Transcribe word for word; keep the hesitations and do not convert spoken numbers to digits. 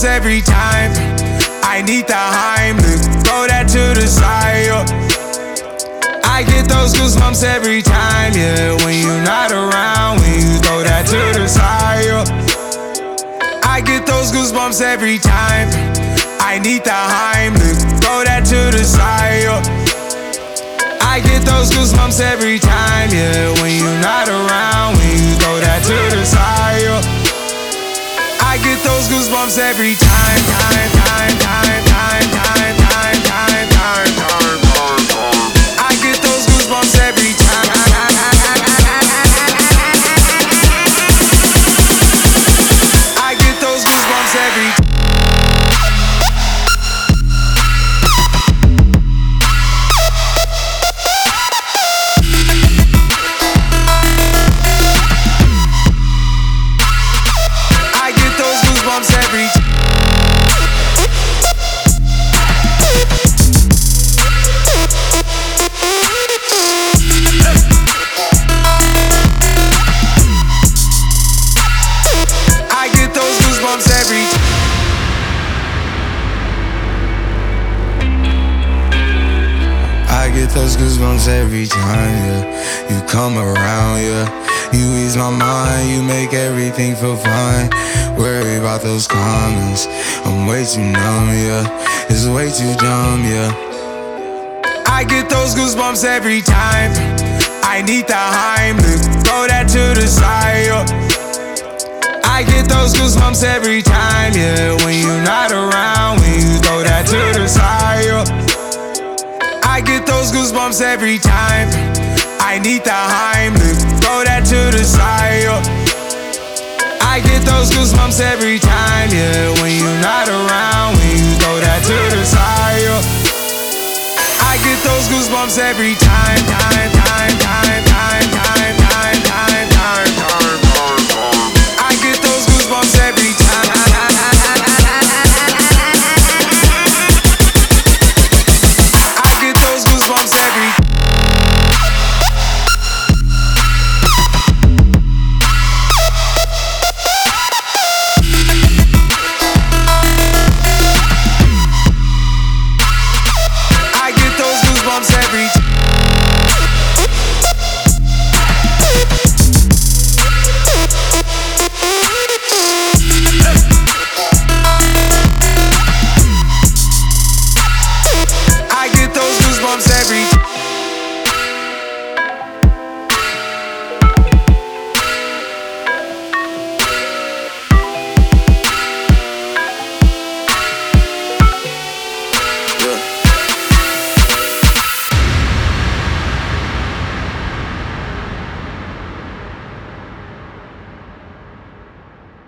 goosebumps every time. I need the Heimlich, throw that to the side, yeah. I get those goosebumps every time, yeah. When you're not around, when you throw that to the side, yeah. I get those goosebumps every time. I need the Heimlich, throw that to the side, yeah. I get those goosebumps every time, yeah. When you're not around, when you throw that to the side, yeah. I get those goosebumps every time, time, time, time, time, time, time, time, time, time. I get those goosebumps every time. I get those goosebumps every time. Every time. I get those goosebumps every time. I get those goosebumps every time, yeah. You come around, yeah. You ease my mind, you make everything feel fine. Worry about those comments, I'm way too numb, yeah. It's way too dumb, yeah. I get those goosebumps every time. I need the Heimlich, throw that to the side, yeah. I get those goosebumps every time, yeah. When you're not around, when you throw that to the side, yeah. I get those goosebumps every time. I need the Heimlich, throw that to the side, yeah. I get those goosebumps every time, yeah. When you're not around, when you throw that to the side, yeah. I get those goosebumps every time.